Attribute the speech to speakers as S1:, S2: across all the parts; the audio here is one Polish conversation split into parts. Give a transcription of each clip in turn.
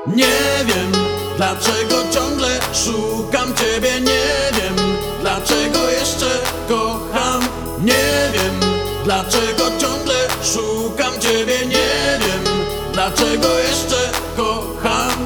S1: Nie wiem, dlaczego ciągle szukam ciebie. Nie wiem, dlaczego jeszcze kocham. Nie wiem, dlaczego ciągle szukam ciebie. Nie wiem, dlaczego jeszcze kocham.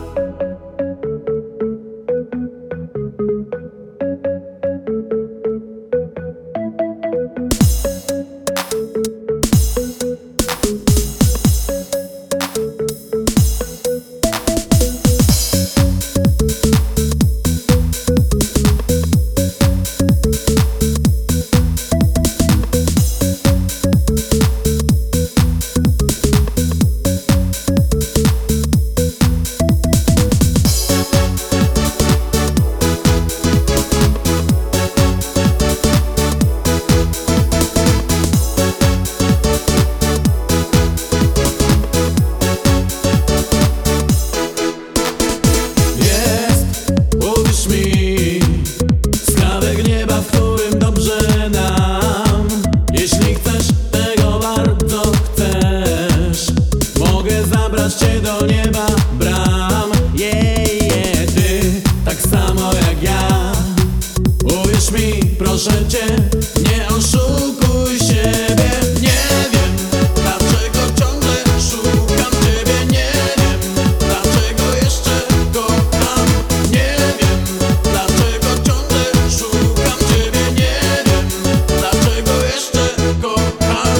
S1: Skrawek nieba, w którym dobrze nam. Jeśli chcesz, tego bardzo chcesz, mogę zabrać cię do nieba bram. Ty tak samo jak ja. Uwierz mi, proszę cię, nie oszukuj siebie. Nie wiem, dlaczego ciągle szukam ciebie. Nie wiem, dlaczego jeszcze kocham. Nie wiem, dlaczego ciągle szukam ciebie. Nie wiem, dlaczego jeszcze kocham.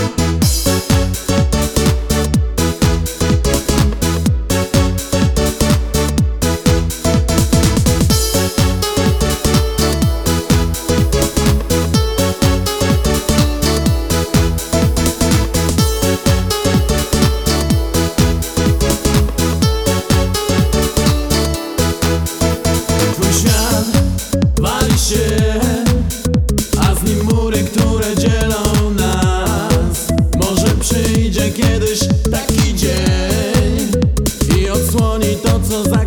S1: A z nim mury, które dzielą nas. Może przyjdzie kiedyś taki dzień i odsłoni to, co za